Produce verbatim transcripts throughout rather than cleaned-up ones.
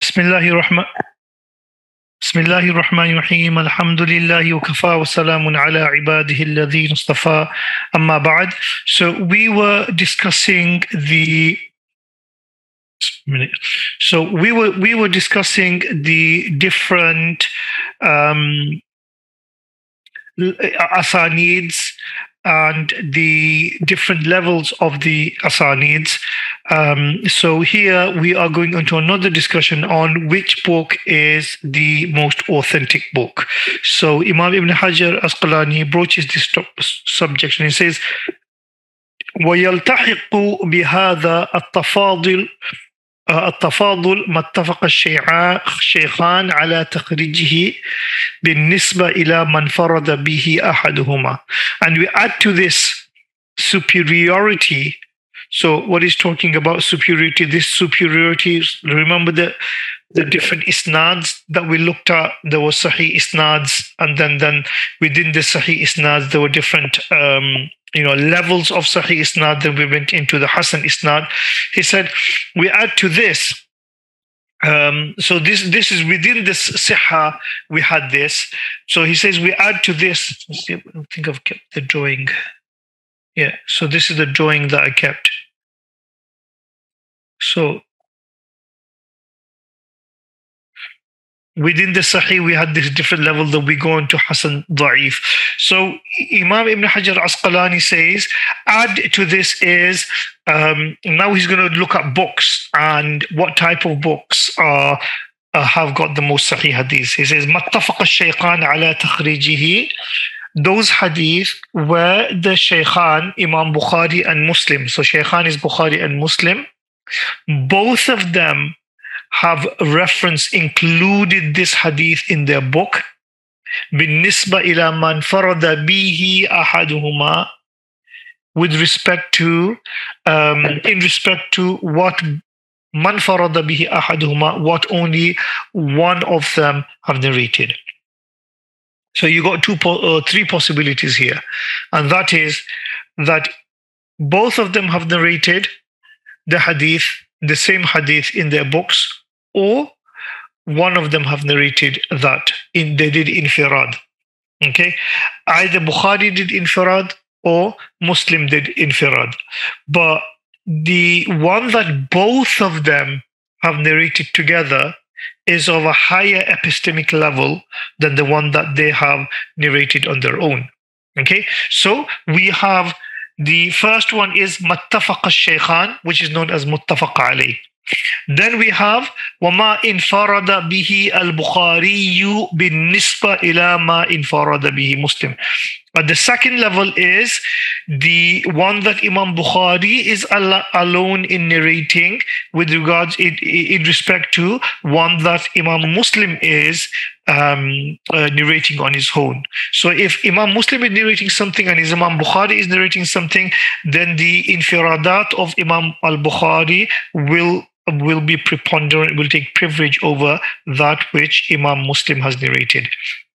Bismillahir-Rahman Bismillahir-Rahmanir-Rahim. Alhamdulillahi wa kafa wa salamun ala ibadihi alladhina istafa. Amma ba'd. So we were discussing the so we were we were discussing the different um asanids and the different levels of the asanids. Um, so here we are going into another discussion on which book is the most authentic book. So Imam Ibn Hajar Asqalani broaches this subject and he says, وَيَلْتَحِقُ بِهَذَا التَّفَاضُلِ التفاضل ما اتفق الشيخان على تخريجه بالنسبة إلى من فرد به أحدهما. And we add to this superiority. So what is talking about superiority? This superiority, remember the, the different isnads that we looked at. There was Sahih isnads, and then, then within the Sahih isnads, there were different um, you know, levels of Sahih isnad. Then we went into the Hasan isnad. He said, we add to this. Um, so this this is within this Sihha, we had this. So he says, we add to this. Let's see, I think I've kept the drawing. Yeah, so this is the drawing that I kept. So within the Sahih, we had this different level that we go into Hasan Da'if. So Imam Ibn Hajar Asqalani says, add to this is, um, now he's going to look at books and what type of books are, uh, have got the most Sahih hadith. He says, مَتَّفَقَ الشَّيْخَانِ عَلَى تَخْرِيجِهِ. Those hadith where the Shaykhan, Imam Bukhari and Muslim, so Shaykhan is Bukhari and Muslim, both of them have reference included this hadith in their book. بالنسبة إلى من فرد به أحدهما, with respect to, um, in respect to what man farada bihi ahaduhuma, what only one of them have narrated. So you got two, uh, three possibilities here, and that is that both of them have narrated the hadith, the same hadith in their books, or one of them have narrated that in they did infirad. Okay, either Bukhari did infirad or Muslim did infirad, but the one that both of them have narrated together is of a higher epistemic level than the one that they have narrated on their own. Okay, so we have the first one is Mattafaq al-Shaykhan, which is known as Muttafaq alayh. Then we have وَمَا إِنْفَرَدَ بِهِ الْبُخَارِيُّ بِالنِّسْبَةِ إِلَى مَا إِنْفَرَدَ بِهِ Muslim. But the second level is the one that Imam Bukhari is alone in narrating with regards in, in respect to one that Imam Muslim is um, uh, narrating on his own. So if Imam Muslim is narrating something and Imam Bukhari is narrating something, then the infiradat of Imam al-Bukhari will will be preponderant, will take privilege over that which Imam Muslim has narrated.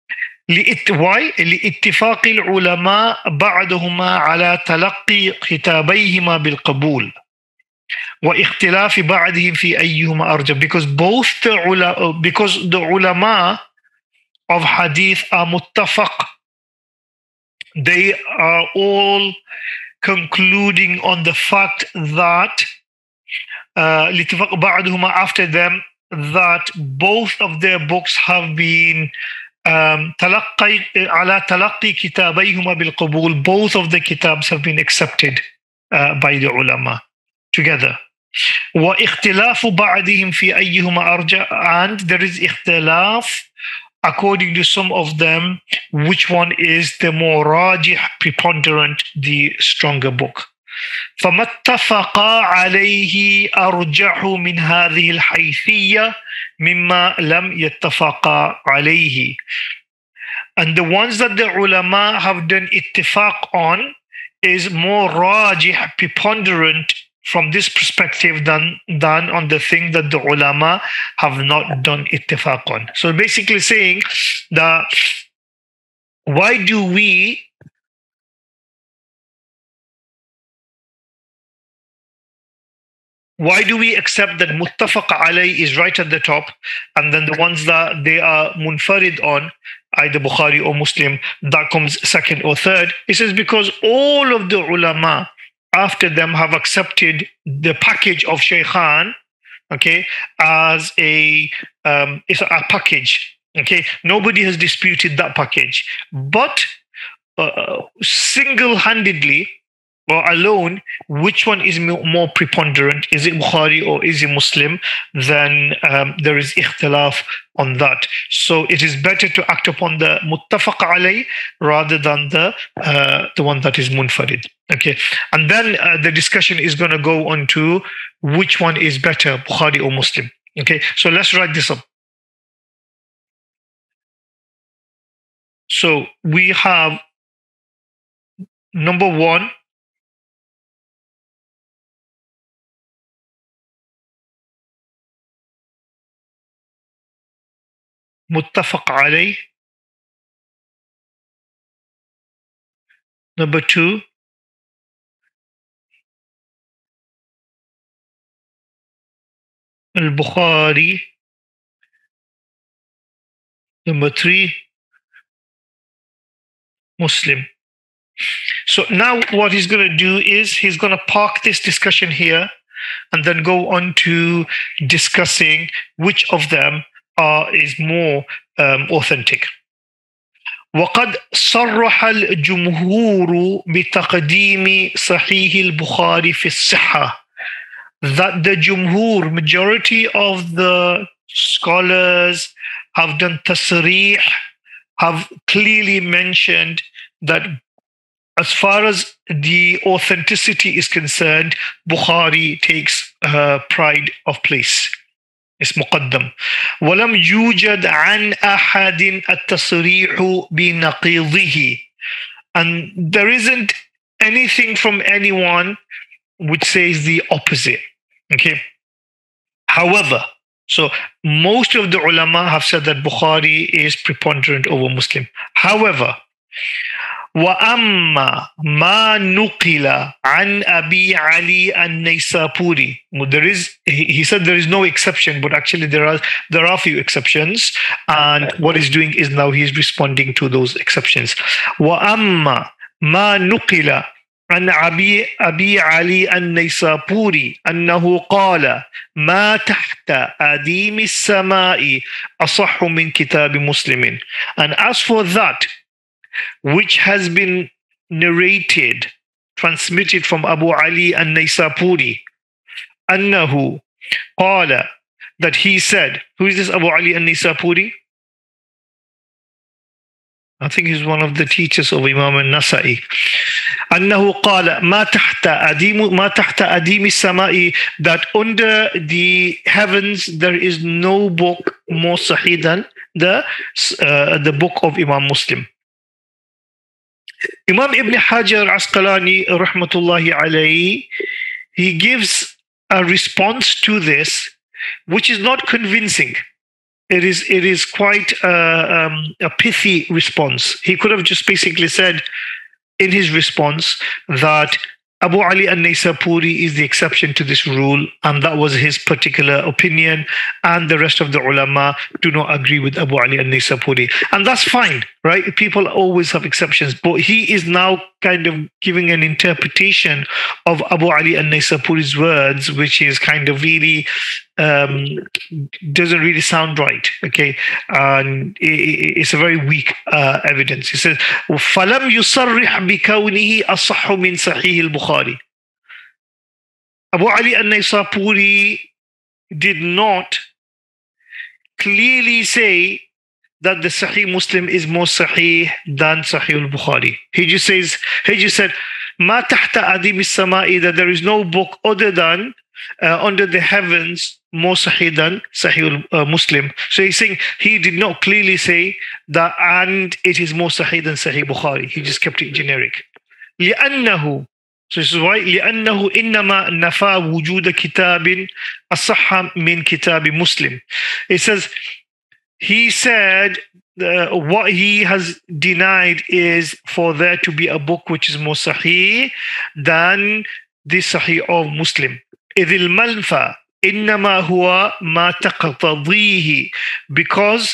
Why? لِاتِّفَاقِ الْعُلَمَاء بَعْدَهُمَا عَلَى تَلَقِّي خِتَابَيْهِمَا بِالْقَبُولِ وَإِخْتِلَافِ بَعْدِهِمْ فِي أَيِّهُمَا أَرْجَى. Because both the ulama, because the ulama of hadith are muttafaq, they are all concluding on the fact that uh, after them, that both of their books have been um, تلقي على تلقي كتابيهما بالقبول. Both of the kitabs have been accepted uh, by the ulama together. وإختلاف بعضهم في أيهما أرجى. And there is اختلاف according to some of them which one is the more rajih, preponderant, the stronger book. فما اتفق عليه أرجح من هذه الحيثية مما لم يتفق عليه. And the ones that the ulama have done ittifaq on is more rajih, preponderant from this perspective than, than on the thing that the ulama have not done ittifaq on. So basically saying that why do we why do we accept that muttafaq alay is right at the top, and then the ones that they are munfarid on, either Bukhari or Muslim, that comes second or third? It says because all of the ulama after them have accepted the package of Shaykhan, okay, as a um, it's a package. Okay, nobody has disputed that package, but uh, single-handedly or alone, which one is more preponderant? Is it Bukhari or is it Muslim? Then um, there is ikhtilaf on that. So it is better to act upon the muttafaq alay rather than the uh, the one that is munfarid. Okay, and then uh, the discussion is going to go on to which one is better, Bukhari or Muslim. Okay, so let's write this up. So we have number one, muttafaq alay. Number two, al-Bukhari. Number three, Muslim. So now what he's going to do is he's going to park this discussion here and then go on to discussing which of them are is more um, authentic. وقد صرح الجمهور بتقديم صحيح البخاري في الصحة. That the jumhur, majority of the scholars have done tasrih, have clearly mentioned that as far as the authenticity is concerned, Bukhari takes uh, pride of place. It's muqaddam. ولم يوجد عن أحد التصريح بنقيضه. And there isn't anything from anyone which says the opposite. Okay. However, so most of the ulama have said that Bukhari is preponderant over Muslim. However, وَأَمَّا مَا نُقِلَ عَنْ أَبِي عَلِي النَّيْسَابُورِي. There is, he, he said there is no exception, but actually there are there are a few exceptions. And what he's doing is now he's responding to those exceptions. وَأَمَّا مَا نُقِلَ عن أبي أبي علي النيسابوري أنه قال ما تحت أديم السماء أصح من كتاب مسلم. And as for that which has been narrated, transmitted from Abu Ali al-Naysapuri, أنه قال, that he said, who is this Abu Ali al-Naysapuri? I think he's one of the teachers of Imam al-Nasa'i. أنه قال ما تحت أديم ما تحت أديم السماء, that under the heavens there is no book more sahih than the uh, the book of Imam Muslim. Imam Ibn Hajar Asqalani rahmatullahi alayhi, he gives a response to this which is not convincing. It is it is quite uh, um, a pithy response. He could have just basically said in his response that Abu Ali al-Naysapuri is the exception to this rule, and that was his particular opinion, and the rest of the ulama do not agree with Abu Ali al-Naysapuri. And that's fine, right? People always have exceptions, but he is now kind of giving an interpretation of Abu Ali al-Naysapuri's words, which is kind of really um, doesn't really sound right, okay? And it's a very weak uh, evidence. He says, فَلَمْ يُصَرِّحْ بِكَوْنِهِ أَصَحُّ مِنْ صَحِيحِ الْبُخَارِ. Abu Ali al-Naysapuri did not clearly say that the Sahih Muslim is more Sahih than Sahih al-Bukhari. He just says, he just said, مَا تَحْتَ أَدِيمِ السَّمَاءِ, that there is no book other than uh, under the heavens more Sahih than Sahih al-Muslim. So he's saying he did not clearly say that, and it is more Sahih than Sahih Bukhari. He just kept it generic. لأنه, so this is why, لأنه إنما نفى وجود كتاب أصح من كتاب مسلم. It says, he said uh, what he has denied is for there to be a book which is more Sahih than the Sahih of Muslim. إذ المنفى إنما هو ما تقتضيه, because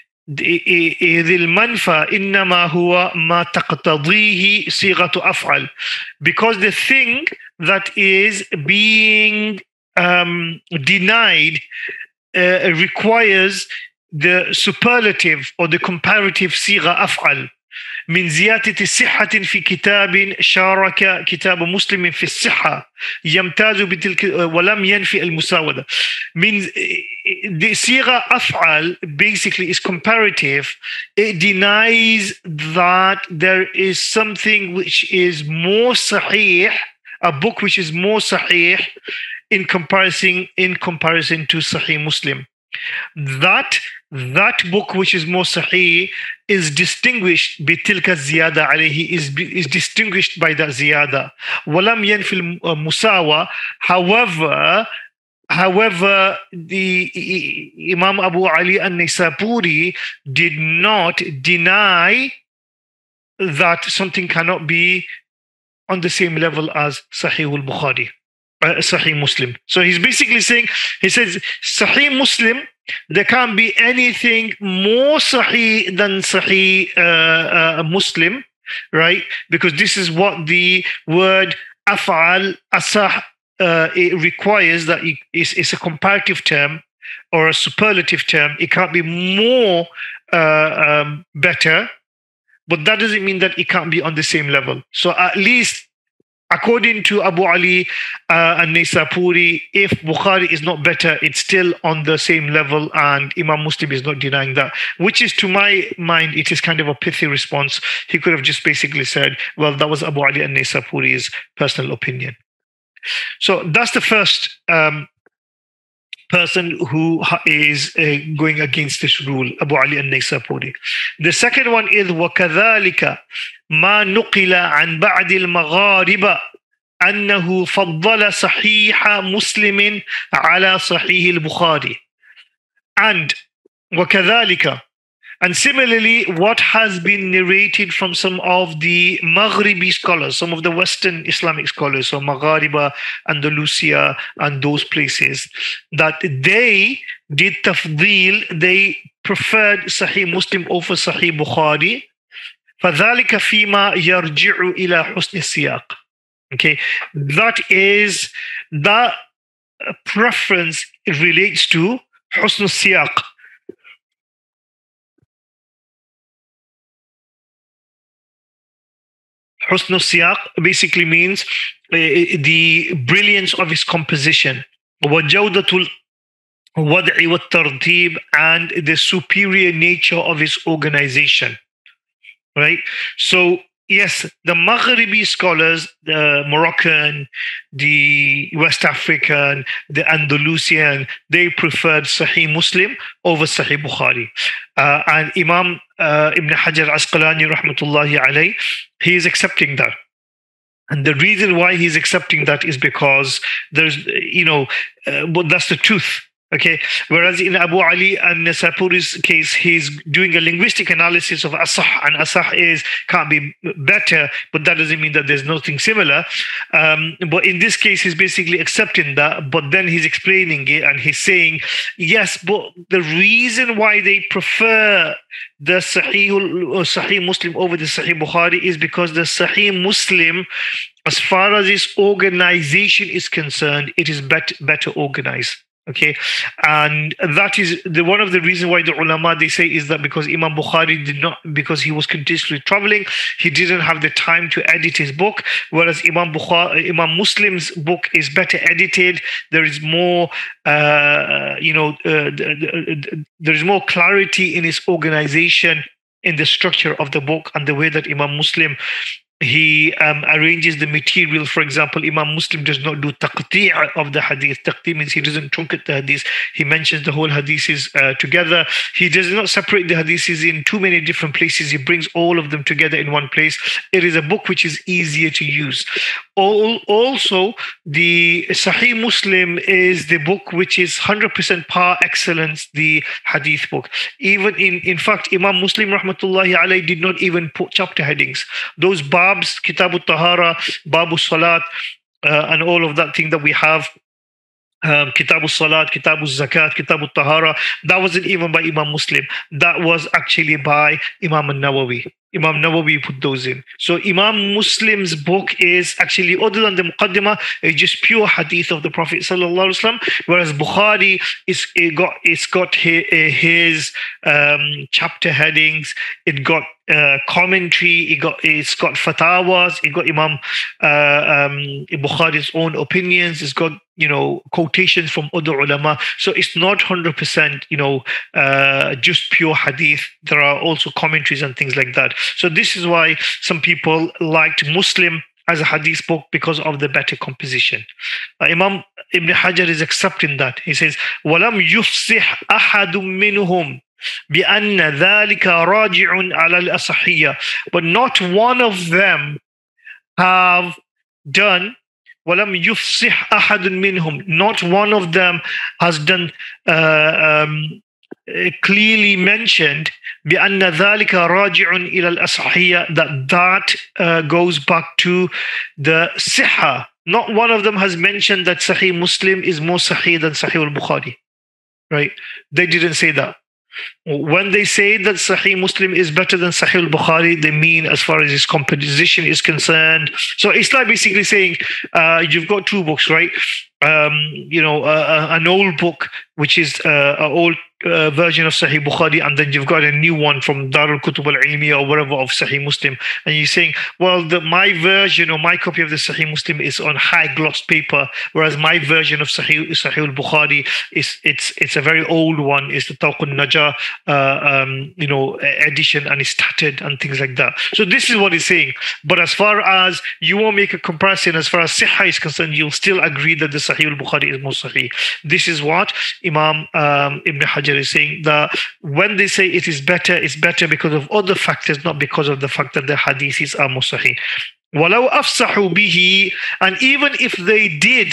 إذ المنفى إنما هو ما تقتضيه صيغة أفعل, because the thing that is being um, denied uh, requires the superlative or the comparative صيغة أفعل. من زيادة صحة في كتاب شارك كتاب مسلم في الصحة يمتاز بتلك ولم ينفي المساودة. Means the صيغة أفعل basically is comparative. It denies that there is something which is more sahih, a book which is more sahih in comparison in comparison to Sahih Muslim. That that book which is more sahih is distinguished بتلك الزيادة عليه, is is distinguished by that ziyada. ولم ينفي المساواة. However, however, the Imam Abu Ali an-Naysaburi did not deny that something cannot be on the same level as Sahih al-Bukhari, uh, Sahih Muslim. So he's basically saying, he says, Sahih Muslim, there can't be anything more Sahih than Sahih uh, uh, Muslim, right? Because this is what the word af'al, asah, uh, it requires, that it is it's a comparative term or a superlative term. It can't be more uh, um, better, but that doesn't mean that it can't be on the same level. So at least, according to Abu Ali uh, and Naysaburi, if Bukhari is not better, it's still on the same level, and Imam Muslim is not denying that, which is, to my mind, it is kind of a pithy response. He could have just basically said, well, that was Abu Ali and Naysaburi's personal opinion. So that's the first um, person who is uh, going against this rule, Abu Ali an-Naysaburi. The second one is وَكَذَلِكَ مَا نُقِلَ عَنْ بَعْدِ الْمَغَارِبَ أَنَّهُ فَضَّلَ صَحِيحَ مُسْلِمٍ عَلَى صَحِيحِ الْبُخَارِ. And وَكَذَلِكَ, and similarly, what has been narrated from some of the Maghribi scholars, some of the Western Islamic scholars, so Maghariba, Andalusia, and those places, that they did tafdeel, they preferred Sahih Muslim over Sahih Bukhari. فَذَلِكَ فِيمَا يَرْجِعُ إِلَى حُسْنِ السِّيَاقِ. Okay, that is, that preference relates to حُسْنُ السِّيَاقِ. Husn al-Siyaq basically means uh, the brilliance of his composition, وَجَوْدَةُ الْوَضْعِ وَالتَّرْتِيبِ, and the superior nature of his organization, right? So yes, the Maghribi scholars, the Moroccan, the West African, the Andalusian, they preferred Sahih Muslim over Sahih Bukhari. Uh, and Imam uh, Ibn Hajar Asqalani, rahmatullahi alayh, he is accepting that. And the reason why he's accepting that is because there's, you know, uh, but that's the truth. Okay, whereas in Abu Ali and Naysaburi's case, he's doing a linguistic analysis of asah, and asah is can't be better, but that doesn't mean that there's nothing similar. Um, but in this case, he's basically accepting that, but then he's explaining it, and he's saying, yes, but the reason why they prefer the Sahih or Sahih Muslim over the Sahih Bukhari is because the Sahih Muslim, as far as its organization is concerned, it is better better organized. Okay, and that is the one of the reasons why the ulama, they say, is that because Imam Bukhari did not, because he was continuously traveling, he didn't have the time to edit his book, whereas Imam Bukhari, Imam Muslim's book is better edited. There is more, uh, you know, uh, there is more clarity in his organization, in the structure of the book, and the way that Imam Muslim, he um, arranges the material. For example, Imam Muslim does not do taqti' of the hadith. Taqti' means he doesn't truncate the hadith. He mentions the whole hadiths uh, together. He does not separate the hadiths in too many different places. He brings all of them together in one place. It is a book which is easier to use. All, also, the Sahih Muslim is the book which is one hundred percent par excellence, the hadith book. Even in, in fact, Imam Muslim, rahmatullahi alayhi, did not even put chapter headings. Those Babs, Kitab al-Tahara, Babu Salat, uh, and all of that thing that we have, um, Kitab al-Salat, Kitab al-Zakat, Kitab al-Tahara. That wasn't even by Imam Muslim. That was actually by Imam al-Nawawi. Imam Nawawi put those in. So Imam Muslim's book is actually, other than the Muqaddimah, it's just pure hadith of the Prophet sallallahu alaihi wasallam. Whereas Bukhari is it got it's got his, his um, chapter headings. It got uh, commentary. It got it's got fatawas. It got Imam uh, um, Bukhari's own opinions. It's got, you know, quotations from other ulama. So it's not one hundred percent, you know, uh, just pure hadith. There are also commentaries and things like that. So this is why some people liked Muslim as a hadith book, because of the better composition. Uh, Imam Ibn Hajar is accepting that. He says, وَلَمْ يُفْصِحْ أَحَدٌ مِّنْهُمْ بِأَنَّ ذَلِكَ رَاجِعٌ عَلَى الْأَصَحِيَّةِ. But not one of them have done وَلَمْ يُفْصِحْ أَحَدٌ مِّنْهُمْ. Not one of them has done uh, um, clearly mentioned بأن ذلك راجع إلى الأصحية, that that uh, goes back to the Sihha. Not one of them has mentioned that Sahih Muslim is more Sahih than Sahih al-Bukhari. Right? They didn't say that. When they say that Sahih Muslim is better than Sahih al-Bukhari, they mean as far as its composition is concerned. So it's like basically saying uh, you've got two books, right? Um, you know, uh, an old book, which is uh, an old uh, version of Sahih Bukhari, and then you've got a new one from Darul Kutub al-Ilmiya or whatever of Sahih Muslim, and you're saying, well, the, my version or my copy of the Sahih Muslim is on high gloss paper, whereas my version of Sahih, Sahih al-Bukhari is it's it's a very old one, is the Tawq al-Najah uh, um, you know, edition, and it's tattered and things like that. So this is what he's saying. But as far as you won't make a comparison, as far as Sihha is concerned, you'll still agree that the Sahih al-Bukhari is more Sahih. This is what Imam um, Ibn Hajar is saying, that when they say it is better, it's better because of other factors, not because of the fact that the hadiths are more Sahih. وَلَوْ أَفْصَحُوا بِهِ. And even if they did,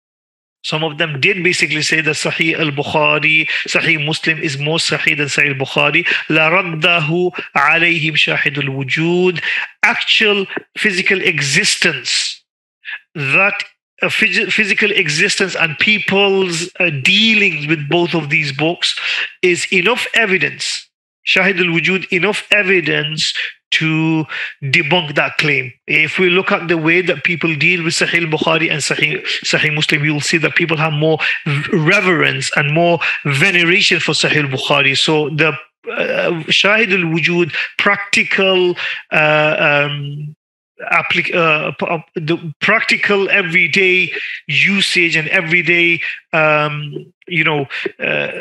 some of them did basically say that Sahih al-Bukhari, Sahih Muslim is more Sahih than Sahih al-Bukhari. لَرَدَّهُ عَلَيْهِمْ شَاهِدُ الْوُجُودِ. Actual physical existence, that a phys- physical existence and people's uh, dealings with both of these books is enough evidence, Shahid al-Wujud, enough evidence to debunk that claim. If we look at the way that people deal with Sahih al-Bukhari and Sahih, Sahih Muslim, you will see that people have more reverence and more veneration for Sahih al-Bukhari. So the uh, Shahid al-Wujud, practical uh, um, applic- uh, the practical everyday usage and everyday um, you know uh,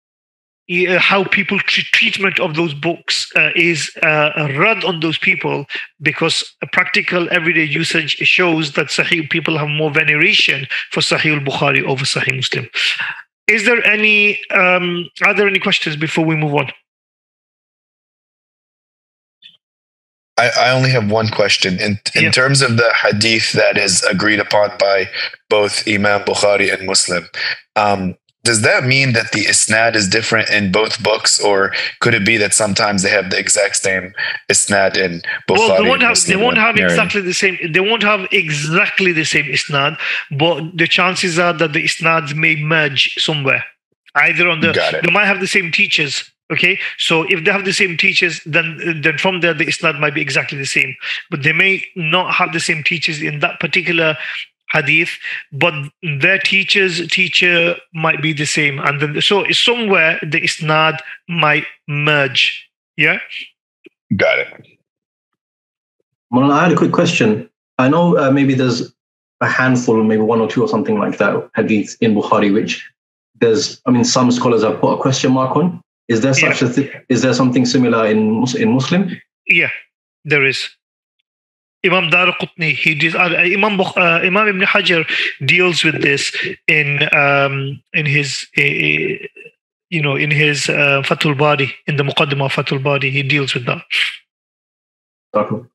how people treat treatment of those books uh, is uh, a rud on those people, because a practical everyday usage shows that Sahih people have more veneration for Sahih al-Bukhari over Sahih Muslim. Is there any um, are there any questions before we move on? I, I only have one question. In in Yeah. terms of the hadith that is agreed upon by both Imam Bukhari and Muslim, um, does that mean that the isnad is different in both books, or could it be that sometimes they have the exact same isnad in Bukhari? Well, they won't and have Muslim they won't have narrating? exactly the same they won't have exactly the same isnad, but the chances are that the isnads may merge somewhere. Either on the Got it. they might have the same teachers. Okay, so if they have the same teachers, then then from there the isnad might be exactly the same. But they may not have the same teachers in that particular hadith, but their teacher's teacher might be the same, and then so somewhere the isnad might merge. Yeah. Got it. Well, I had a quick question. I know uh, maybe there's a handful, maybe one or two or something like that, hadith in Bukhari, which there's, I mean, some scholars have put a question mark on. Is there such Yeah. a th- is there something similar in Mus- in Muslim? Yeah, there is. Imam Daraqutni, he did, uh, Imam Bukh- uh, Imam Ibn Hajar deals with this in um, in his uh, you know in his uh, Fathul Bari, in the Muqaddimah of Fathul Bari. He deals with that. Okay.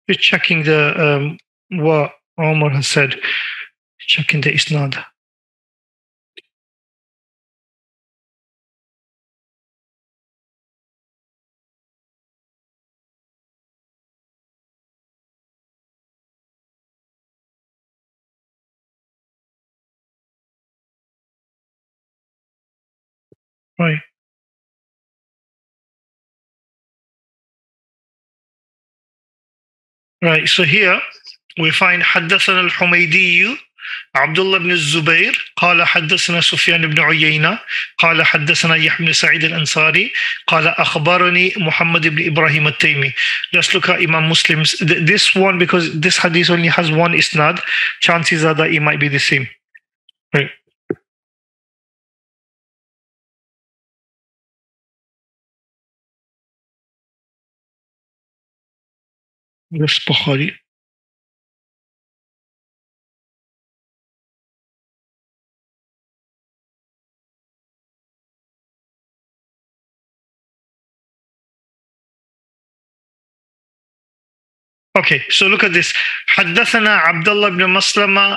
You're checking the um, what Omar has said. Checking the isnad. Right. Right. So here we find حدثنا الحميدي عبد الله بن الزبير قال حدثنا سفيان بن عيينة قال حدثنا يحيى بن سعيد الأنصاري قال أخبرني محمد بن إبراهيم التيمي. Let's look at Imam Muslim's. This one, because this hadith only has one isnad, chances are that it might be the same. Right. This Bukhari. Okay, so look at this. حدثنا عبد الله بن مسلمة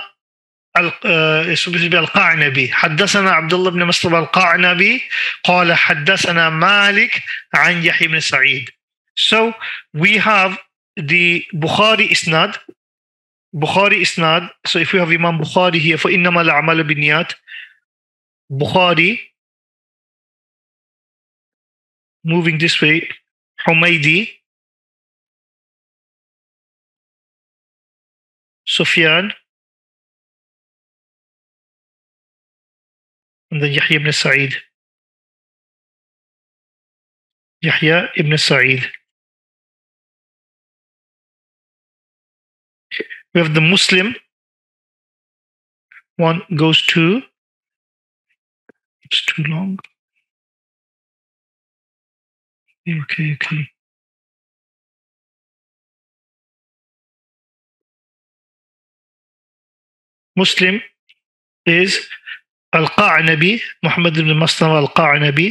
القعنبي حدثنا عبد الله بن مسلمة القعنبي قال حدثنا مالك عن يحيى بن سعيد. So we have the Bukhari isnad. Bukhari isnad. So if we have Imam Bukhari here for إنما الأعمال بالنيات, Bukhari, moving this way, Humaydi, Sufyan, and then Yahya ibn Sa'id. Yahya ibn Sa'id. We have the Muslim. One goes to, it's too long. Okay, okay. Muslim is Al-Qa'nabi, Muhammad ibn Maslam Al-Qa'nabi.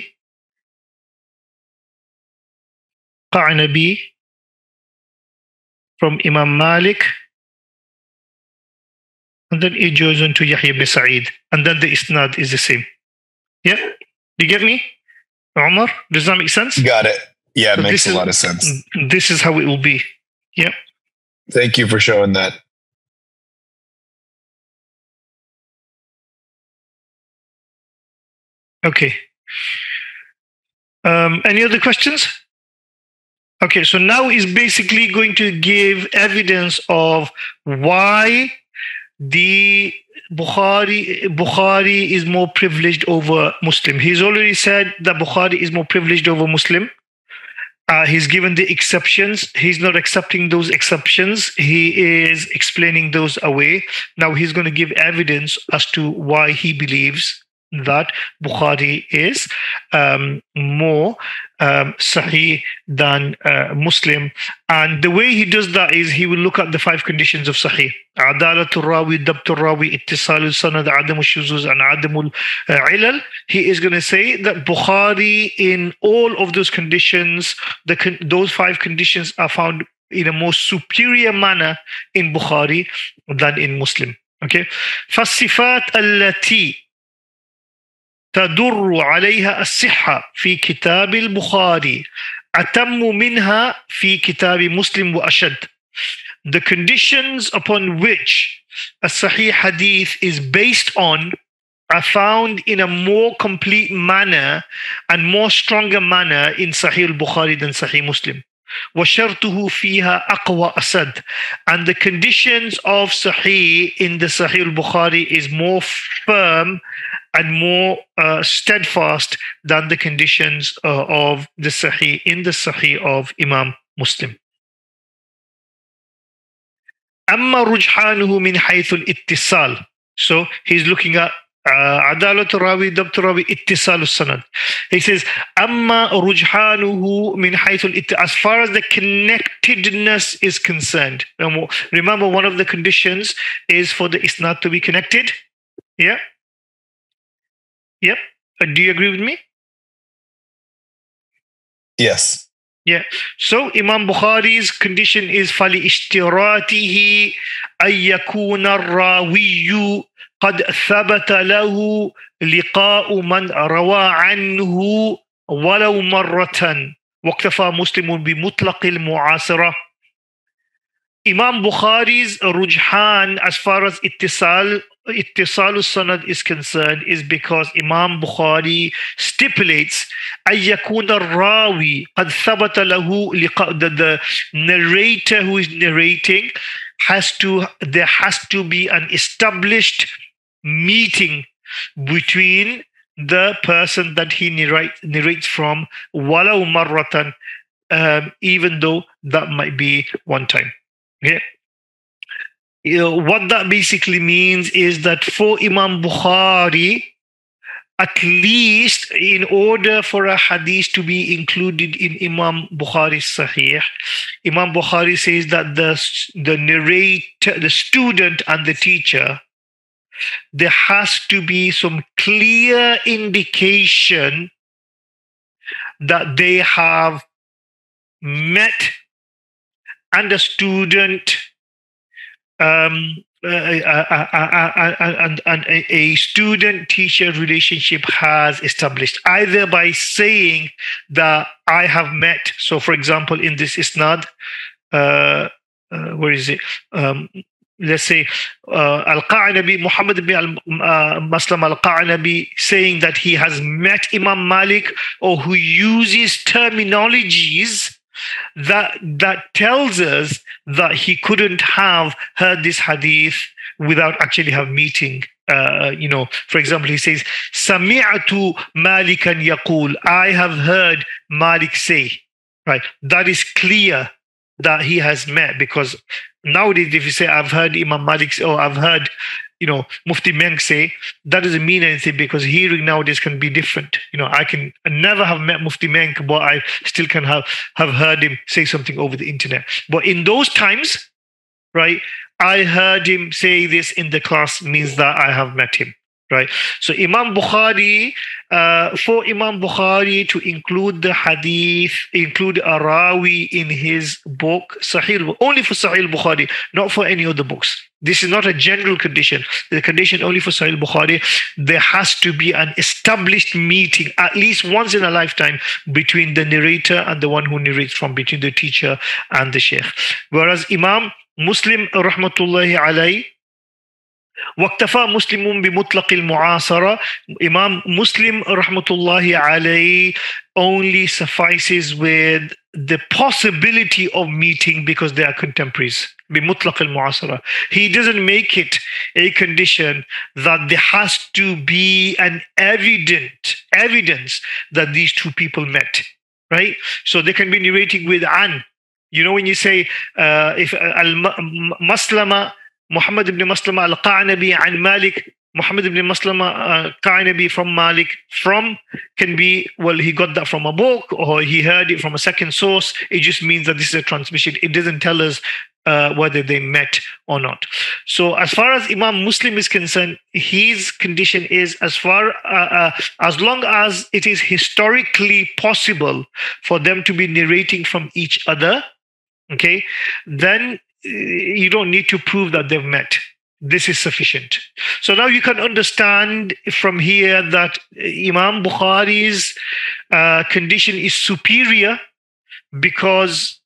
Qa'nabi from Imam Malik. And then it goes on to Yahya ibn Sa'id. And then the isnad is the same. Yeah? Do you get me? Umar, does that make sense? Got it. Yeah, it So makes this a lot is- of sense. This is how it will be. Yeah. Thank you for showing that. Okay. Um, any other questions? Okay, so now is basically going to give evidence of why the Bukhari Bukhari is more privileged over Muslim. He's already said that Bukhari is more privileged over Muslim. Uh, he's given the exceptions. He's not accepting those exceptions. He is explaining those away. Now he's going to give evidence as to why he believes that Bukhari is um, more um, Sahih than uh, Muslim. And the way he does that is he will look at the five conditions of Sahih. Adalatul Rawi, Dabtul Rawi, Ittisalul Sanad, Adamul Shuzuz, and Adamul Ilal. He is going to say that Bukhari, in all of those conditions, the con- those five conditions are found in a more superior manner in Bukhari than in Muslim. Okay? فالصفات التي تدر عليها الصحة في كتاب البخاري أتم منها في كتاب مسلم وأشد. The conditions upon which a Sahih Hadith is based on are found in a more complete manner and more stronger manner in Sahih al-Bukhari than Sahih Muslim. وشرطه فيها أقوى أسد. And the conditions of Sahih in the Sahih al-Bukhari is more firm and more uh, steadfast than the conditions uh, of the Sahih in the Sahih of Imam Muslim. أما رجحانه من حيث الاتصال. So he's looking at عدالة الراوي ضبط الراوي اتصال السند. He says أما رجحانه من حيث الاتصال. As far as the connectedness is concerned. Remember, one of the conditions is for the isnad to be connected. Yeah. Yep. Uh, do you agree with me? Yes. Yeah. So Imam Bukhari's condition is فَلِإِشْتِرَاتِهِ أَن يَكُونَ الرَّاوِيُّ قَدْ ثَبَتَ لَهُ لِقَاءُ مَنْ رَوَى عَنْهُ وَلَوْ مَرَّةً وَاكْتَفَى مُسْلِمٌ بِمُطْلَقِ الْمُعَاصَرَةِ. Imam Bukhari's rujhan as far as ittisal ittisal sanad is concerned is because Imam Bukhari stipulates أن يكون الراوي قد ثبت له لقاء, the, the narrator who is narrating has to there has to be an established meeting between the person that he narrate, narrates from walau marratan, um, even though that might be one time. Okay. You know, what that basically means is that for Imam Bukhari, at least in order for a hadith to be included in Imam Bukhari's Sahih, Imam Bukhari says that the, the narrator, the student and the teacher, there has to be some clear indication that they have met and a student um, uh, uh, uh, uh, uh, and, and a, a student-teacher relationship has established, either by saying that I have met. So, for example, in this isnad, uh, uh, where is it? Um, let's say uh, Al-Qa'nabi, Muhammad ibn uh, Maslam Al-Qa'nabi, saying that he has met Imam Malik, or who uses terminologies that that tells us that he couldn't have heard this hadith without actually have meeting. Uh, you know, for example, he says, "Sami'tu Malikan yaqul," I have heard Malik say. Right, that is clear that he has met, because nowadays, if you say I've heard Imam Malik say, or I've heard, you know, Mufti Menk say, that doesn't mean anything, because hearing nowadays can be different. You know, I can never have met Mufti Menk, but I still can have, have heard him say something over the internet. But in those times, right, I heard him say this in the class means that I have met him. Right. So Imam Bukhari, uh, for Imam Bukhari to include the hadith, include a rawi in his book, Sahih, only for Sahih Bukhari, not for any other books. This is not a general condition. The condition only for Sahih Bukhari, there has to be an established meeting, at least once in a lifetime, between the narrator and the one who narrates from, between the teacher and the sheikh. Whereas Imam Muslim, rahmatullahi alayhi, وَاكْتَفَى مُسْلِمٌ بِمُطْلَقِ الْمُعَاصَرَةِ, Imam Muslim rahmatullahi alayhi only suffices with the possibility of meeting because they are contemporaries. بِمُطْلَقِ الْمُعَاصَرَةِ. He doesn't make it a condition that there has to be an evident evidence that these two people met. Right? So they can be narrating with an. You know, when you say uh, if al-Maslama Muhammad ibn Maslama al-Qa'nabi an Malik, Muhammad ibn Maslama al-Qa'nabi from Malik, from can be, well, he got that from a book or he heard it from a second source. It just means that this is a transmission. It doesn't tell us uh, whether they met or not. So as far as Imam Muslim is concerned, his condition is as far uh, uh, as long as it is historically possible for them to be narrating from each other, okay, then you don't need to prove that they've met. This is sufficient. So now you can understand from here that Imam Bukhari's uh, condition is superior because,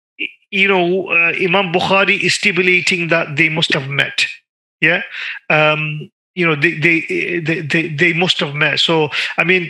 you know, uh, Imam Bukhari is stipulating that they must have met. Yeah. Um, you know, they, they, they, they, they must have met. So, I mean,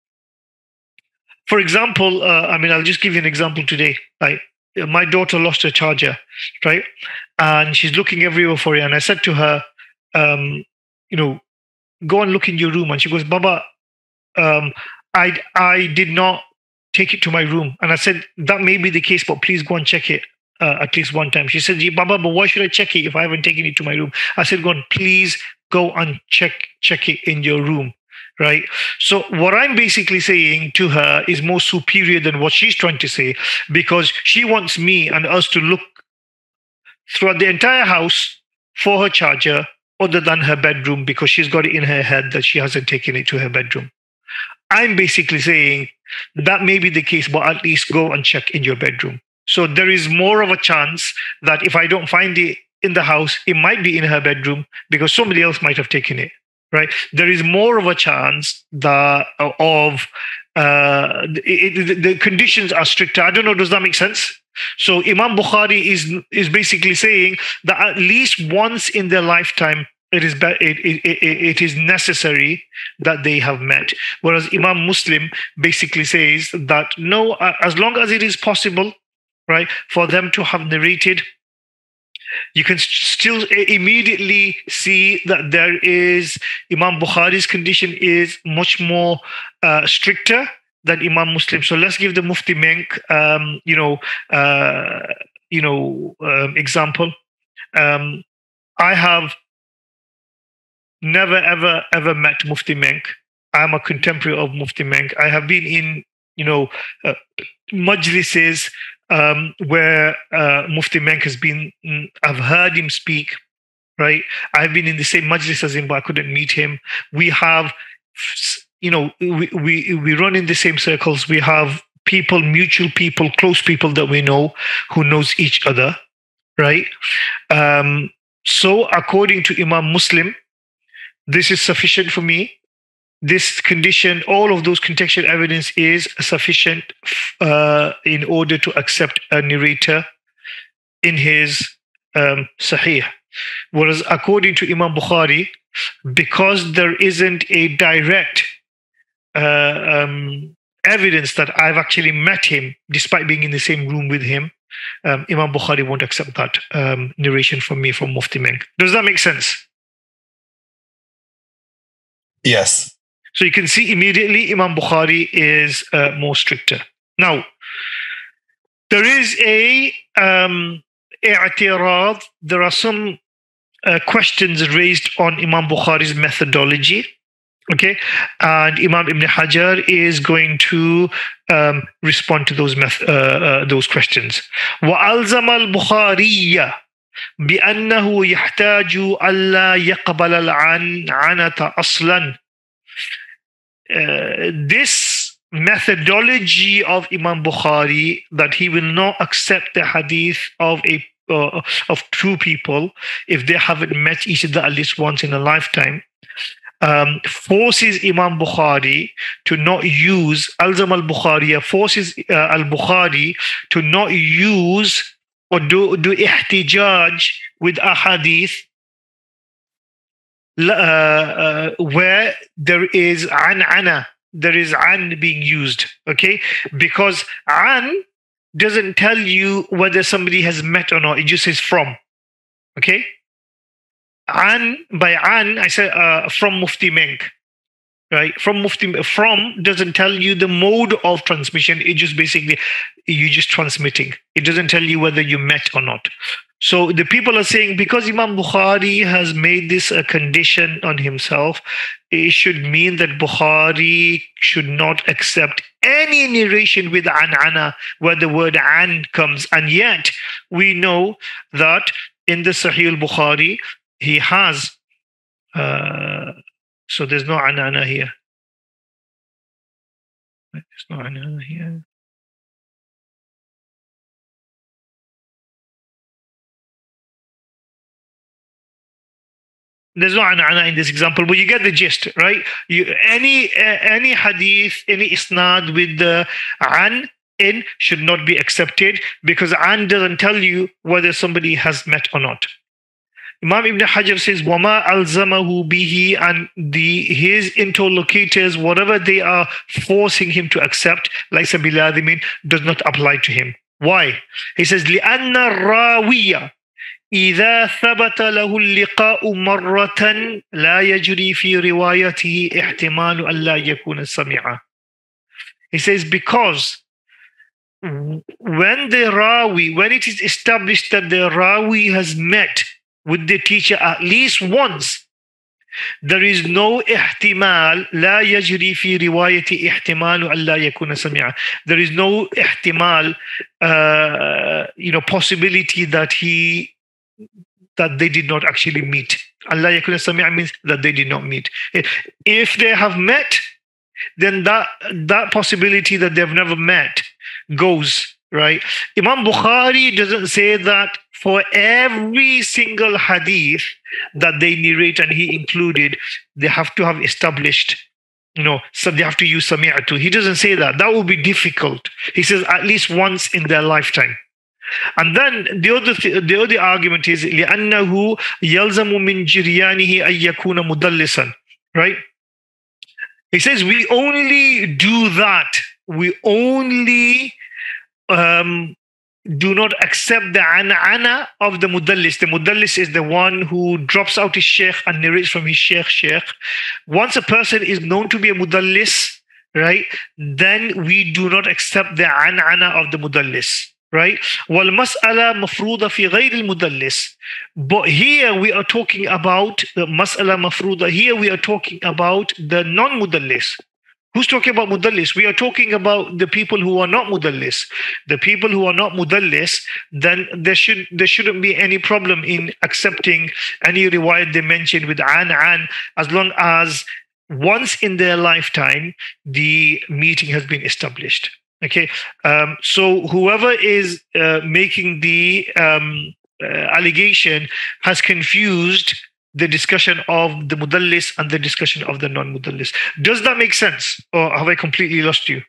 for example, uh, I mean, I'll just give you an example today. Like, my daughter lost her charger, right? And she's looking everywhere for it. And I said to her, um, you know, go and look in your room. And she goes, Baba, um, I, I did not take it to my room. And I said, that may be the case, but please go and check it uh, at least one time. She said, yeah, Baba, but why should I check it if I haven't taken it to my room? I said, go on, please go and check, check it in your room. Right. So what I'm basically saying to her is more superior than what she's trying to say, because she wants me and us to look throughout the entire house for her charger other than her bedroom, because she's got it in her head that she hasn't taken it to her bedroom. I'm basically saying that may be the case, but at least go and check in your bedroom. So there is more of a chance that if I don't find it in the house, it might be in her bedroom because somebody else might have taken it, right? There is more of a chance that of uh, it, it, the conditions are stricter. I don't know. Does that make sense? So Imam Bukhari is is basically saying that at least once in their lifetime, it is it, it, it, it is necessary that they have met. Whereas Imam Muslim basically says that no, as long as it is possible, right, for them to have narrated, you can still immediately see that there is Imam Bukhari's condition is much more uh, stricter than Imam Muslim. So let's give the Mufti Menk, um, you know, uh, you know, um, example. Um, I have never, ever, ever met Mufti Menk. I'm a contemporary of Mufti Menk. I have been in, you know, uh, majlises um, where uh, Mufti Menk has been. I've heard him speak, right? I've been in the same majlis as him, but I couldn't meet him. We have, you know, we, we, we run in the same circles. We have people, mutual people, close people that we know who knows each other, right? Um, so according to Imam Muslim, this is sufficient for me. This condition, all of those contextual evidence is sufficient uh, in order to accept a narrator in his um, Sahih. Whereas according to Imam Bukhari, because there isn't a direct uh, um, evidence that I've actually met him, despite being in the same room with him, um, Imam Bukhari won't accept that um, narration from me from Mufti Menk. Does that make sense? Yes. So you can see immediately Imam Bukhari is uh, more stricter. Now, there is a um, i'tirad. There are some uh, questions raised on Imam Bukhari's methodology. Okay, and Imam Ibn Hajar is going to um, respond to those meth- uh, uh, those questions. وَأَلْزَمَ الْبُخَارِيَّ بِأَنَّهُ يَحْتَاجُ أَلَّا يَقْبَلَ الْعَنْعَنَةَ أَصْلًا. Uh, this methodology of Imam Bukhari, that he will not accept the hadith of a uh, of two people if they haven't met each other at least once in a lifetime, um, forces Imam Bukhari to not use Alzam al-Bukhari, forces uh, al-Bukhari to not use or do, do ihtijaj with a hadith Uh, uh, where there is an ana, there is an being used, okay? Because an doesn't tell you whether somebody has met or not. It just says from, okay? An, by an, I said uh, from Mufti Menk, right? From Mufti, from doesn't tell you the mode of transmission. It just basically, you just transmitting. It doesn't tell you whether you met or not. So the people are saying because Imam Bukhari has made this a condition on himself, it should mean that Bukhari should not accept any narration with an-ana where the word an comes. And yet we know that in the Sahih al-Bukhari, he has, uh, so there's no an-ana here. There's no an-ana here. There's no ana in this example, but you get the gist, right? You, any uh, any hadith, any isnad with the an in should not be accepted because an doesn't tell you whether somebody has met or not. Imam Ibn Hajar says, "Wama alzamahu bihi," and the his interlocutors, whatever they are forcing him to accept, like sabiladimin, does not apply to him. Why? He says, لِأَنَّ الرَّاوِيَّ إذا ثبت له اللقاء مرة لا يجري في روايته احتمال أن لا يكون سمعا. He says because when the rawi, when it is established that the rawi has met with the teacher at least once, there is no ihtimal, لا يجري في روايته احتمال أن لا يكون سمعا. There is no ihtimal, uh, you know, possibility that he that they did not actually meet. Allah yakuna sami'a means that they did not meet. If they have met, then that that possibility that they've never met goes, right? Imam Bukhari doesn't say that for every single hadith that they narrate, and he included, they have to have established, you know, so they have to use sami'atu. He doesn't say that. That would be difficult. He says at least once in their lifetime. And then the other th- the other argument is لأنه يلزم من جريانه أن يكون مدلسا, right? He says we only do that. We only um, do not accept the an'ana of the mudallis. The mudallis is the one who drops out his sheikh and narrates from his sheikh sheikh. Once a person is known to be a mudallis, right, then we do not accept the an'ana of the mudallis. Right? وَالْمَسْأَلَةَ مَفْرُوضَ فِي غَيْرِ الْمُدَلِّسِ. But here we are talking about the mas'ala mafruda. Here we are talking about the non-mudallis. Who's talking about mudallis? We are talking about the people who are not mudallis. The people who are not mudallis, then there should there shouldn't be any problem in accepting any riwayat they mentioned with an an, as long as once in their lifetime the meeting has been established. Okay, um, so whoever is uh, making the um, uh, allegation has confused the discussion of the mudallis and the discussion of the non-mudallis. Does that make sense, or have I completely lost you?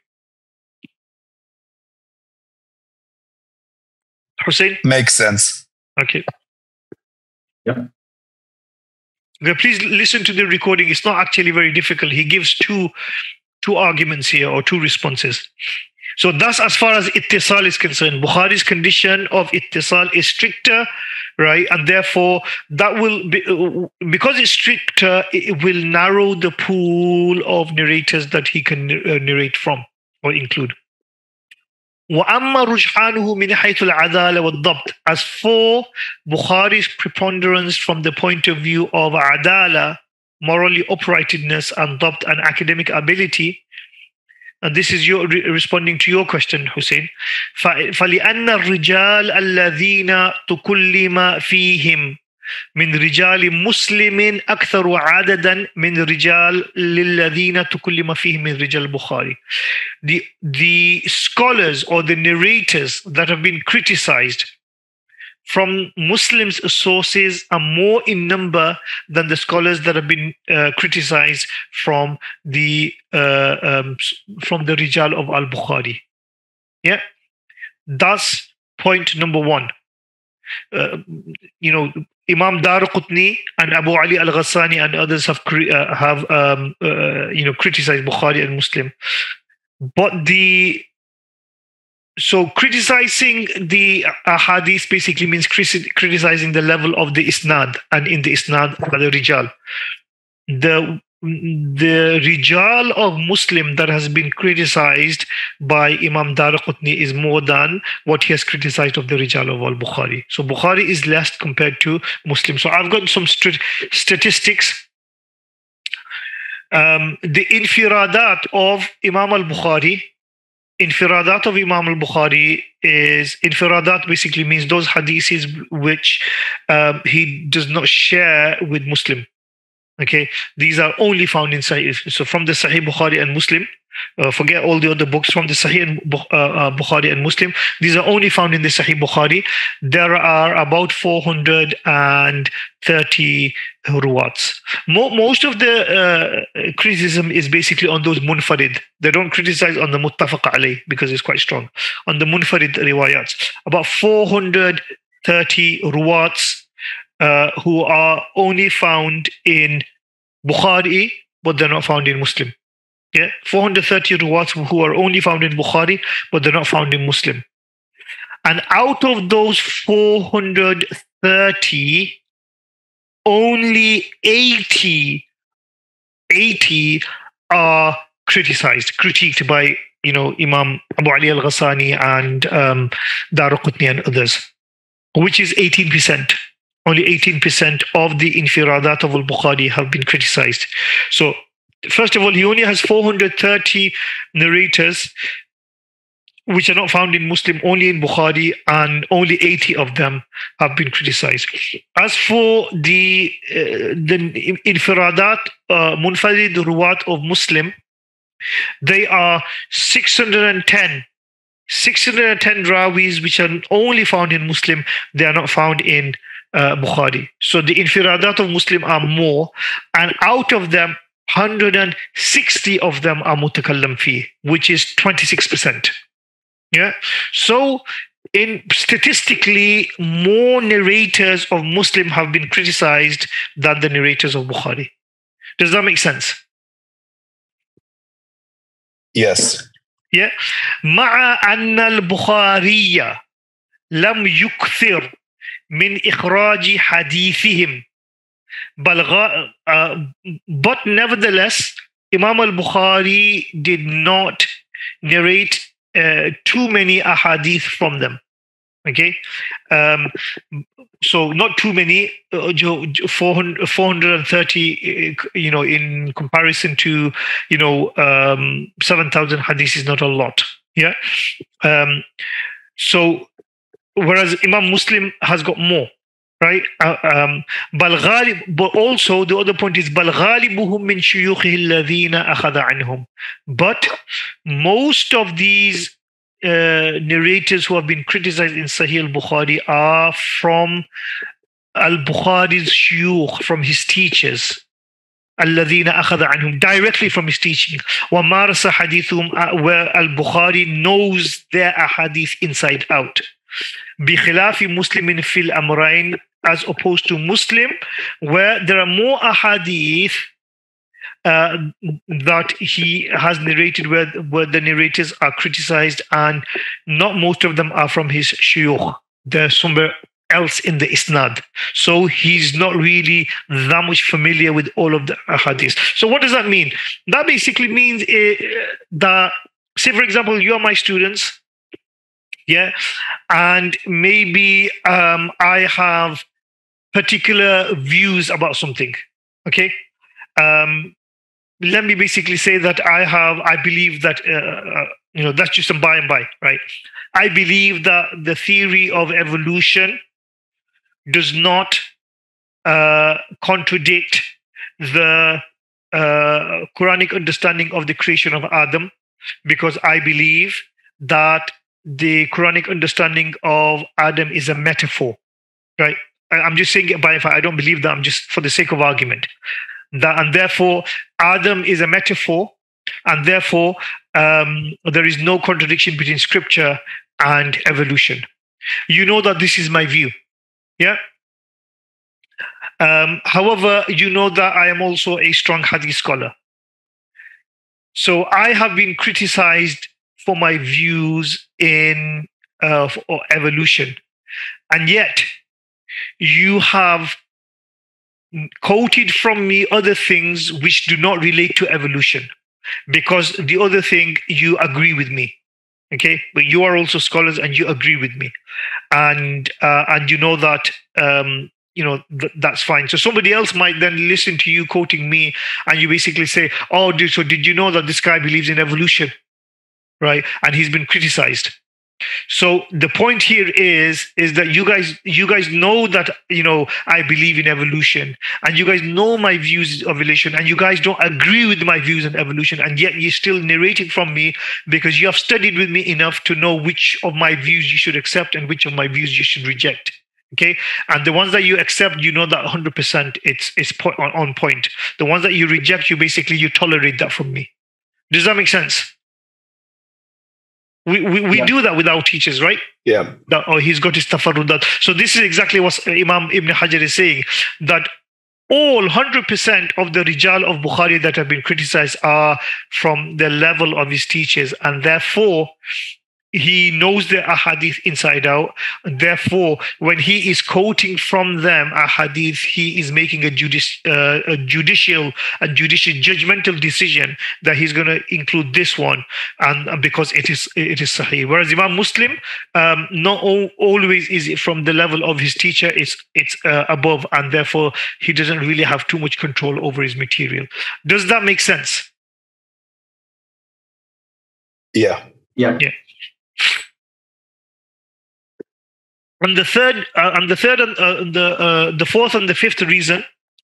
Hussein? Makes sense. Okay. Yeah. Okay, please listen to the recording. It's not actually very difficult. He gives two two arguments here, or two responses. So that's as far as ittisal is concerned. Bukhari's condition of ittisal is stricter, right? And therefore, that will be, because it's stricter, it will narrow the pool of narrators that he can narrate from or include. وَأَمَّا رُجْحَانُهُ مِنْ حَيْثُ الْعَدَالَةِ وَالضَّبْطِ. As for Bukhari's preponderance from the point of view of adala, morally uprightness, and dabt, and academic ability, and this is your re- responding to your question, Hussein. فَلِأَنَّ الرِّجَالَ الَّذِينَ تُكُلِّمَ فِيهِمْ مِنْ رِجَالِ مُسْلِمٍ أَكْثَرُ عَدَدًا مِنْ رِجَالِ لِلَّذِينَ تُكُلِّمَ فِيهِمْ مِنْ رِجَالِ الْبُخَارِ. The, the scholars or the narrators that have been criticized from Muslims' sources are more in number than the scholars that have been uh, criticized from the uh, um, from the Rijal of Al-Bukhari. Yeah, that's point number one. Uh, you know, Imam Daraqutni and Abu Ali Al-Ghassani and others have uh, have um, uh, you know criticized Bukhari and Muslim, but the So criticizing the ahadith basically means criticizing the level of the isnad, and in the isnad are the rijal. The, the rijal of Muslim that has been criticized by Imam Daraqutni is more than what he has criticized of the rijal of Al-Bukhari. So Bukhari is less compared to Muslim. So I've got some st- statistics. Um, the infiradat of Imam Al-Bukhari, Infiradat of Imam al-Bukhari is, infiradat basically means those hadiths which um, he does not share with Muslim. Okay, these are only found in Sahih. So from the Sahih Bukhari and Muslim, uh, forget all the other books, from the Sahih and uh, uh, Bukhari and Muslim, these are only found in the Sahih Bukhari. There are about four hundred thirty ruwats. Mo- most of the uh, criticism is basically on those munfarid. They don't criticize on the muttafaq alayh because it's quite strong. On the munfarid riwayats, about four hundred thirty ruwats uh, who are only found in Bukhari, but they're not found in Muslim. Yeah, four hundred thirty ruwats who are only found in Bukhari, but they're not found in Muslim. And out of those four hundred thirty, only eighty, eighty are criticized, critiqued by, you know, Imam Abu Ali Al-Ghassani and um, Daraqutni and others, which is eighteen percent. Only eighteen percent of the infiradat of Al-Bukhari have been criticized. So, first of all, he only has four hundred thirty narrators which are not found in Muslim, only in Bukhari, and only eighty of them have been criticized. As for the uh, the infiradat, uh, munfarid ruwat of Muslim, They are six hundred ten. six hundred ten rawis which are only found in Muslim. They are not found in uh, Bukhari. So the infiradat of Muslim are more. And out of them, one hundred sixty of them are mutakallam fi, which is twenty-six percent. Yeah. So in statistically, more narrators of Muslim have been criticized than the narrators of Bukhari. Does that make sense? Yes. Yeah. مع أن البخاري لم يكثر من إخراج حديثهم بل uh, but nevertheless Imam al-Bukhari did not narrate uh, too many ahadith from them. Okay, um, so not too many, uh, four hundred, four hundred thirty, you know, in comparison to, you know, um, seven thousand hadith is not a lot. Yeah. Um, so, whereas Imam Muslim has got more, right? Uh, um, but also the other point is, بَلْ غَالِبُهُمْ مِنْ شُيُوخِهِ الَّذِينَ أَخَذَ عَنْهُمْ. But most of these Uh, narrators who have been criticized in Sahih al-Bukhari are from al-Bukhari's shuyukh, from his teachers, الَّذِينَ أَخَذَ عَنْهُمْ, directly from his teaching. وَمَارَسَ حَدِيثُهُمْ, where al-Bukhari knows their ahadith inside out. بِخِلَافِ مُسْلِمٍ فِي الْأَمْرَيْنِ, as opposed to Muslim, where there are more ahadith Uh, that he has narrated, where, where the narrators are criticized, and not most of them are from his shuyukh. They're somewhere else in the isnad. So he's not really that much familiar with all of the hadiths. So what does that mean? That basically means uh, that, say for example, you are my students, yeah, and maybe um, I have particular views about something, okay? Um, Let me basically say that I have, I believe that, uh, you know, that's just some by and by, right? I believe that the theory of evolution does not uh, contradict the uh, Quranic understanding of the creation of Adam, because I believe that the Quranic understanding of Adam is a metaphor, right? I'm just saying it by and by. I don't believe that. I'm just for the sake of argument. That, and therefore, Adam is a metaphor, and therefore, um, there is no contradiction between scripture and evolution. You know that this is my view, yeah? Um, however, you know that I am also a strong hadith scholar. So I have been criticized for my views in uh, for evolution. And yet, you have quoted from me other things which do not relate to evolution, because the other thing, you agree with me, okay? But you are also scholars and you agree with me, and uh, and you know that um, you know th- that's fine. So somebody else might then listen to you quoting me, and you basically say, "Oh, dude, so did you know that this guy believes in evolution, right? And he's been criticized." So the point here is is that you guys you guys know that, you know, I believe in evolution, and you guys know my views of evolution, and you guys don't agree with my views on evolution, and yet you're still narrating from me because you have studied with me enough to know which of my views you should accept and which of my views you should reject. Okay, and the ones that you accept, you know that one hundred percent it's it's po- on, on point. The ones that you reject, you basically you tolerate that from me. Does that make sense? We we, we yeah. do that with our teachers, right? Yeah. That, oh, he's got his tafarrudat. So this is exactly what Imam Ibn Hajar is saying, that all one hundred percent of the rijal of Bukhari that have been criticized are from the level of his teachers, and therefore he knows the ahadith inside out. Therefore, when he is quoting from them ahadith, he is making a, judici- uh, a judicial, a judicial judgmental decision that he's going to include this one, and uh, because it is it is sahih. Whereas Imam Muslim, um, not all, always is it from the level of his teacher; it's it's uh, above, and therefore he doesn't really have too much control over his material. Does that make sense? Yeah. Yeah. Yeah. And the third, uh, and the third, and uh, the uh, the fourth and the fifth reason.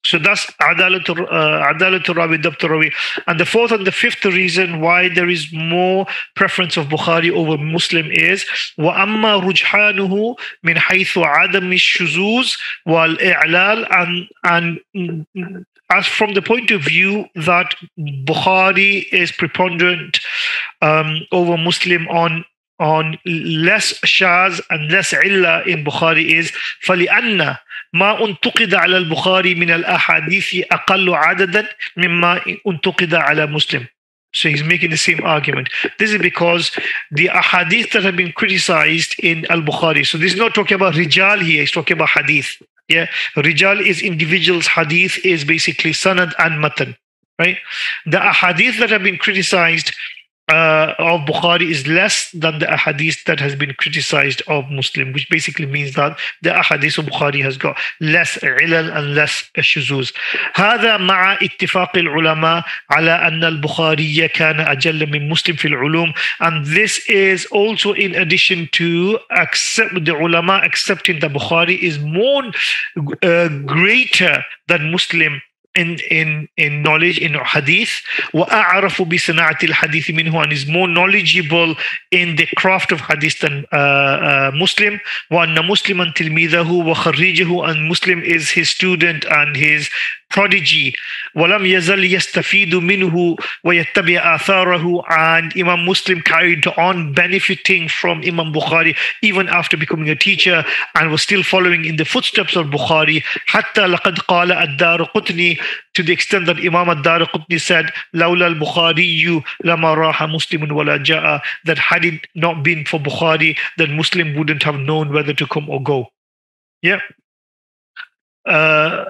So that's Adalatul uh, Adalatul Rawi, Dabtul Rawi. And the fourth and the fifth reason why there is more preference of Bukhari over Muslim is وَأَمَّا رُجْحَانُهُ مِنْ حَيْثُ عَدَمِ الشُّذُوذِ وَالْإِعْلَالِ. And, and as from the point of view that Bukhari is preponderant um, over Muslim on on less shaz and less illa in Bukhari is فَلِأَنَّ ما انتقد على البخاري من الأحاديث أقل عددا مما انتقد على Muslim. So he's making the same argument. This is because the ahadith that have been criticized in Al-Bukhari. So this is not talking about rijal here, he's talking about hadith. Yeah, rijal is individuals, hadith is basically sanad and matan, right? The ahadith that have been criticized Uh, of Bukhari is less than the ahadith that has been criticized of Muslim, which basically means that the ahadith of Bukhari has got less ilal and less shuzuz. هذا مع اتفاق العلماء على أن البخاري كان أجل من مسلم في العلوم. And this is also in addition to accept the ulama accepting that Bukhari is more uh, greater than Muslim in in in knowledge in hadith, وأعرف بصناعة الحديث منه, and is more knowledgeable in the craft of hadith than uh, uh, Muslim. وأن مسلما تلميذه وخريجه, and Muslim is his student and his prodigy. ولم يزل يستفيد منه ويتبع آثاره, and Imam Muslim carried on benefiting from Imam Bukhari even after becoming a teacher, and was still following in the footsteps of Bukhari. حتى لقد قال الدارقطني, to the extent that Imam al-Daraqutni said لولا البخاري لما راح مسلم ولا جاء, that had it not been for Bukhari, then Muslim wouldn't have known whether to come or go. Yeah. Uh,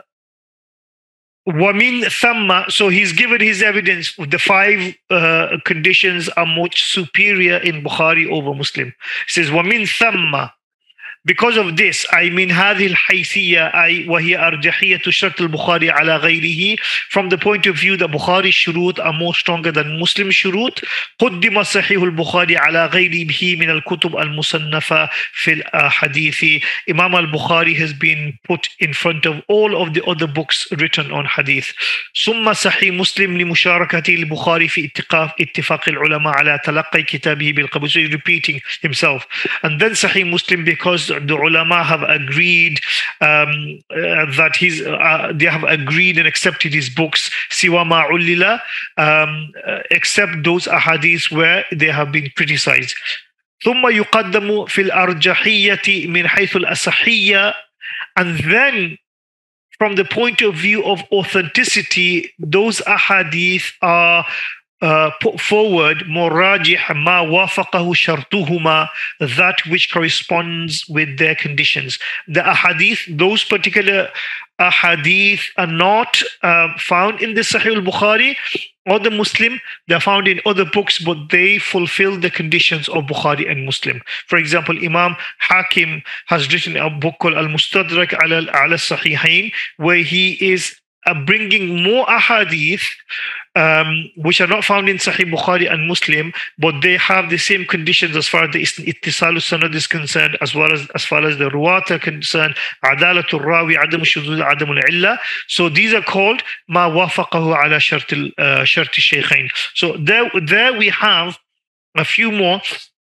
وَمِن ثَمَّ, so he's given his evidence. The five uh, conditions are much superior in Bukhari over Muslim. He says وَمِن ثَمَّ, because of this, I mean هذه الحيثية أي وهي أرجحية شرط البخاري على غيره, from the point of view that Bukhari shurut are more stronger than Muslim shurut, قدم صحيح البخاري على غيره من الكتب المصنفة في الحديث. Imam al-Bukhari has been put in front of all of the other books written on hadith. ثم صحيح مسلم لمشاركته البخاري في اتفاق اتفاق العلماء على تلقي كتابه بالقبول. So he's repeating himself. And then Sahih Muslim, because the ulama have agreed um, uh, that he's, uh, they have agreed and accepted his books, siwa ma ulila, um, uh, except those ahadith where they have been criticized. ثم يقدم في الأرجحية من حيث الأصحية, and then from the point of view of authenticity, those ahadith are Uh, put forward more rajih ma wafaqahu shartuhuma, that which corresponds with their conditions. The ahadith, those particular ahadith are not uh, found in the Sahih al-Bukhari or the Muslim. They're found in other books, but they fulfill the conditions of Bukhari and Muslim. For example, Imam Hakim has written a book called Al-Mustadrak ala al-Sahihain, where he is uh, bringing more ahadith Um, which are not found in Sahih Bukhari and Muslim, but they have the same conditions as far as the ittisalus sanad is concerned, as well as as far as the ruwat are concerned, adalatul rawi, adam shuzuz, adam al-illa. So these are called ma wafaqahu ala shart shart al-shaykhain. So there, there we have a few more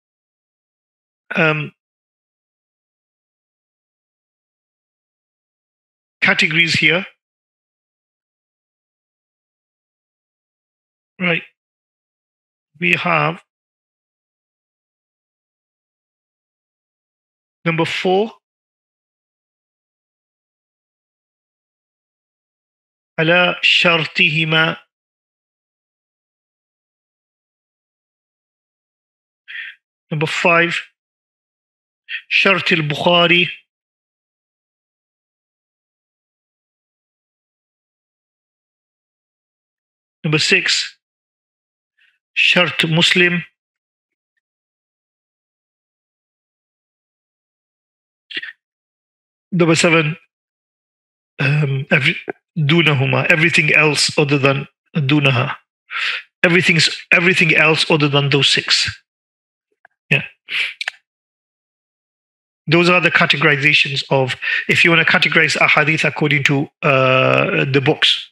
um, categories here. Right. We have number four, ala shartihima. Number five, shart al-Bukhari. Number six, shart Muslim. Number seven, um, every, dunahuma, everything else other than dunaha. Everything's everything else other than those six. Yeah. Those are the categorizations of, if you want to categorize a hadith according to uh, the books.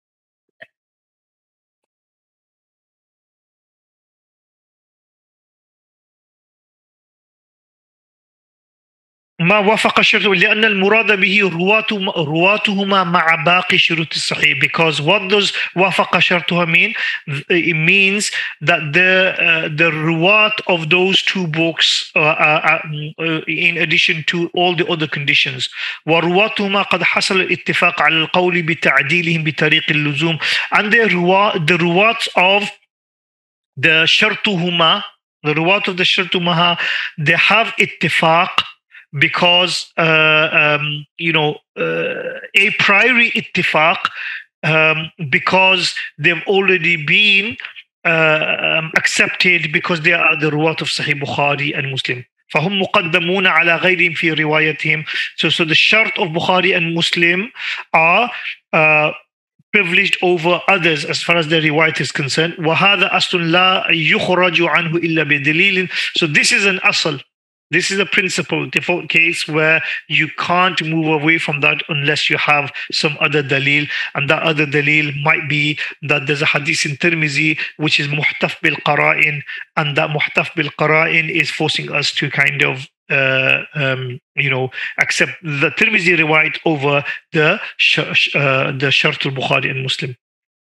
ما وافق الشرط لأن المراد به رواتهما مع باقي شروط الصحيح, because what does وافق شرطها mean? It means that the uh, the ruwat of those two books uh, uh, uh, in addition to all the other conditions. ورواتهما قد حصل الاتفاق على القول بتعديلهم بطريق اللزوم, and the ruwat, the ruwats of the شرطهما, the ruwat of the شرطهما, they have اتفاق because uh, um, you know uh, a priori ittifaq, um, because they've already been uh, um, accepted because they are the ruwat of Sahih Bukhari and Muslim. فهم مقدمون على غيرهم في روايتهم. So, so the shart of Bukhari and Muslim are uh, privileged over others as far as the riwayat is concerned. وهذا أصل لا يخرج عنه إلا بدليل. So this is an asl. This is a principle, default case where you can't move away from that unless you have some other dalil. And that other dalil might be that there's a hadith in Tirmizi which is muhtaf bil qara'in, and that muhtaf bil qara'in is forcing us to kind of uh, um, you know, accept the Tirmizi riwayat over the uh, the Shart al-Bukhari and Muslim.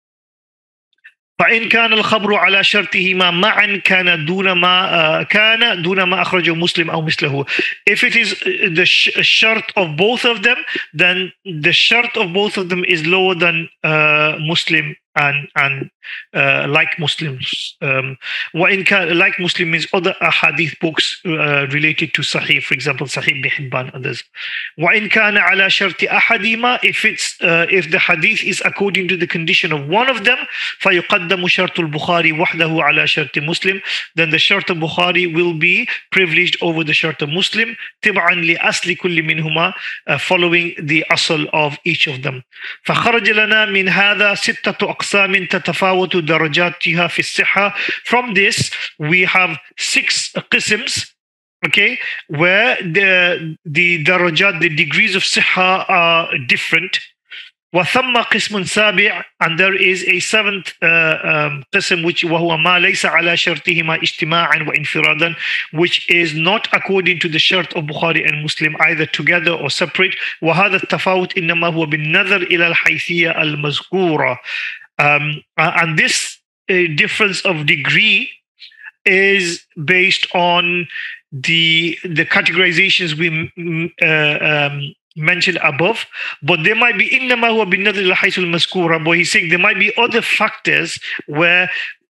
فإن كان الخبر على شرطهما معا كان دون ما كان دون ما أخرجه مسلم أو مثله. If it is the shart of both of them, then the shart of both of them is lower than uh, Muslim and and uh, like Muslims. Um, وإن كان like Muslim means other ahadith books uh, related to Sahih, for example, Sahih Ibn Hibban, others. وإن كان على شرط أحدهما, if it's uh, if the hadith is according to the condition of one of them, فيقدم شرط البخاري وحده على شرط مسلم, then the shart of Bukhari will be privileged over the shart of Muslim, تبعا لأصل كل منهما, uh, following the asl of each of them. فخرج لنا من هذا ستة أقسام تتفاوت درجاتها في الصحة. From this we have six qisms, okay, where the the darajat, the degrees of صحة are different. وثم قسم سابع, and there is a seventh uh, um, قسم which وهو ما ليس على شرطهما اجتماعا وانفرادا, which is not according to the shart of Bukhari and Muslim either together or separate. وهذا التفاوت إنما هو بالنظر إلى الحيثية المذكورة. Um, and this uh, difference of degree is based on the the categorizations we uh, um, mentioned above, but there might be إنما هو بالنظر إلى الحيثية المذكورة, but he's saying there might be other factors where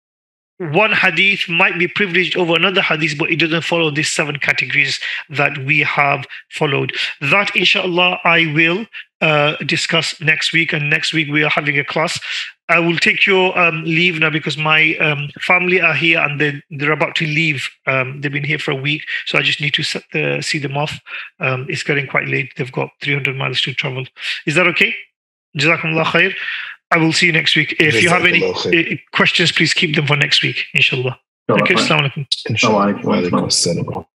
one hadith might be privileged over another hadith, but it doesn't follow these seven categories that we have followed. That, inshallah, I will uh, discuss next week. And next week we are having a class. I will take your um, leave now because my um, family are here and they, they're about to leave. Um, they've been here for a week, so I just need to set the, see them off. Um, it's getting quite late. They've got three hundred miles to travel. Is that okay? Jazakumullah khair. I will see you next week. If you have any uh, questions, please keep them for next week, inshallah. Okay, assalamu alaikum. Inshallah.